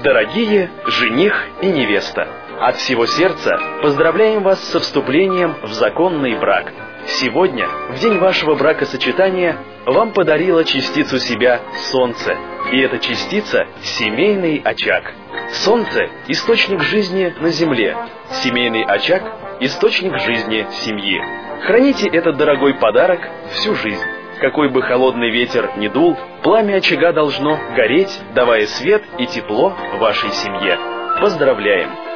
Дорогие жених и невеста, от всего сердца поздравляем вас со вступлением в законный брак. Сегодня, в день вашего бракосочетания, вам подарило частицу себя Солнце. И эта частица – семейный очаг. Солнце – источник жизни на земле. Семейный очаг – источник жизни семьи. Храните этот дорогой подарок всю жизнь. Какой бы холодный ветер ни дул, пламя очага должно гореть, давая свет и тепло вашей семье. Поздравляем!